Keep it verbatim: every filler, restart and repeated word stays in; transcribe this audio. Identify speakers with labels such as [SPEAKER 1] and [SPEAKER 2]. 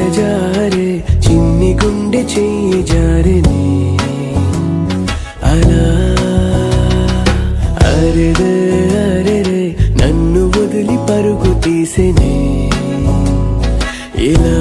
[SPEAKER 1] జారే చిన్ని గుండె చెయ్యి జారినే అలా అరెరే అరెరే నన్ను వదిలి పరుగు తీసెనే ఇలా